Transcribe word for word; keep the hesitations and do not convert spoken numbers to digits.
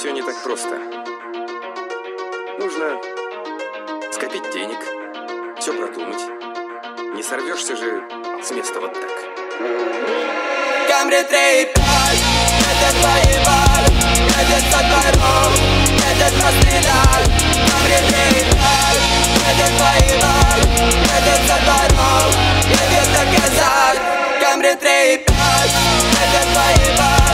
все не так просто. Нужно скопить денег, все продумать. Не сорвешься же с места вот так. Камри три и пять, это твои баль, едет со двором, едет расстрелять. Камри три и пять, это твои баль, едет со двором, едет доказать. Камри три и пять, это твои баль.